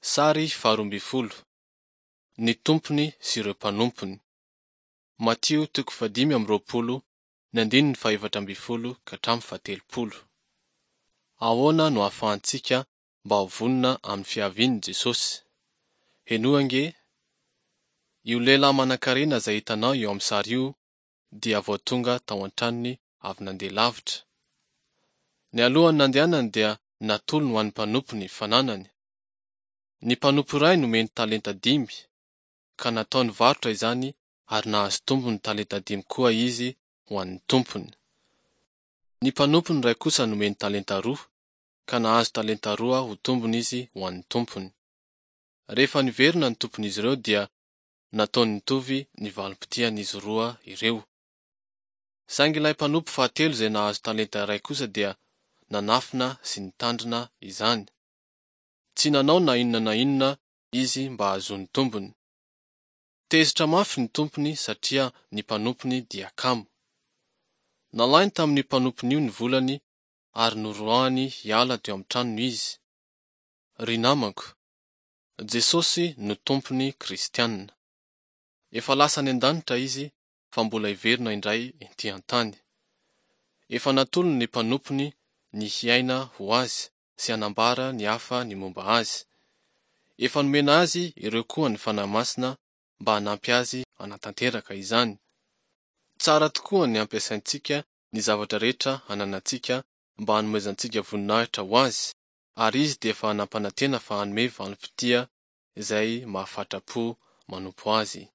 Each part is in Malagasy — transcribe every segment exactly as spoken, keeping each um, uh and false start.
Sary faharoambifolo. Ny tompony sy ireo mpanompony. Matio toko fadimy amby roapolo ny andininy fahaefatra ambifolo ka hatramin'ny fahatelopolo. Ahoana no ahafahantsika mba ho vonona amin'ny fiavian'i Jesosy? Henoa ange, io lehilahy manan-karena izay hitanao eo amin'ny sary io dia vao tonga tao an-tranony avy nandeha lavitra. Ny alohany nandehanany dia natolony ho an'ny mpanompony fananany. Ny mpanompo iray nomeny talenta dimy, ka nataony varotra izany ary nahazo tombony talenta dimy koa izy ho an'ny tompony. Ny mpanompony iray kosa nomeny talenta roa, ka nahazo talenta roa ho tombony izy ho an'ny tompony. Rehefa niverina ny tompon'izy ireo dia nataony nitovy ny valim-potian'izy roa ireo. Saingy ilay mpanompo fahatelo izay nahazo talenta iray kosa dia nanafina sy nitandrina izany. Tsy nanao na inona na inona izy mba hahazoany tombony. Tezitra mafy ny tompony satria ny mpanompony dia kamo. Nalainy tamin'ny mpanompony io ny volany ary noroahany hiala teo amin'ny tranony izy. Ry namako, Jesosy no tompony kristianina. Efa lasa any an-danitra izy fa mbola hiverina indray ety an-tany. Efa natolony ny mpanompony ny hiaina ho azy sy hanambara ny hafa ny momba azy. Efa nomena azy ireo koa ny fanahy masina mba hanampy azy hanatanteraka izany. Tsara tokoa ny ampiasaintsika ny zavatra rehetra hananantsika mba hanomezantsika voninahitra ho azy, ary izy dia efa hanampanantena fa hanome valim-potia izay mahafatra-po manompo azy.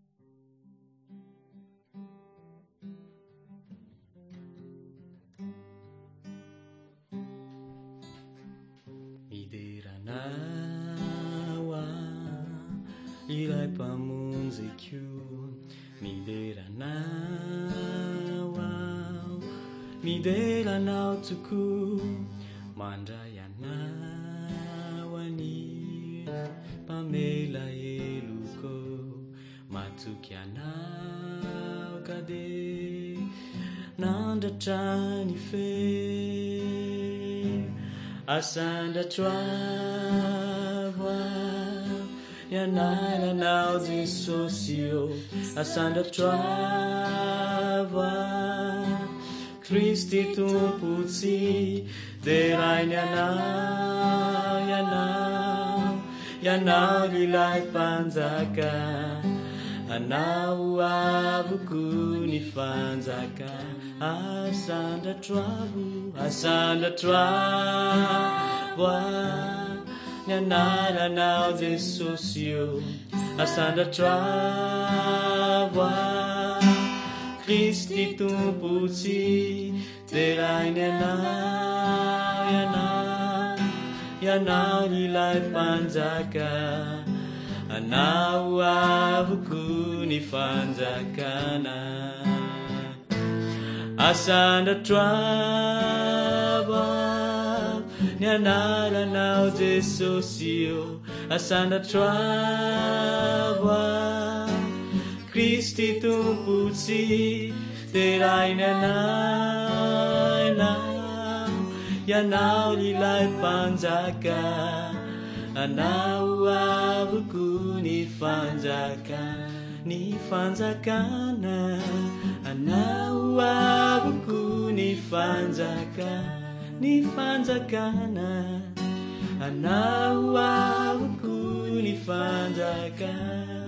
Ilay mpamonjy mideranao aho, mideranao tokoa, mandray anao any mpamela eloko, matoky anao ka de nandratra ny fe, asandratro avo Yanaranao Jesosy io, asandratro avo Kristi tompotsy, derainy anao, ianao, ianao ilay mpanjaka, anao avoko ny fanjaka, asandratro avo, asandratro avo Yanaranao Jesosy io, asandratro avo Kristi tompotsy, derainy anao, ianao, ianao ilay mpanjaka, anao avoko ny fanjakana, asandratro avo ny anaranao Jesosy io, asandratro avo Kristi tompotsy, derainy anao, ianao, ianao ilay mpanjaka, anao avoko ny fanjaka, ny fanjakana, anao avoko ny fanjaka, ny fanjakana, anao avoko ny fanjaka.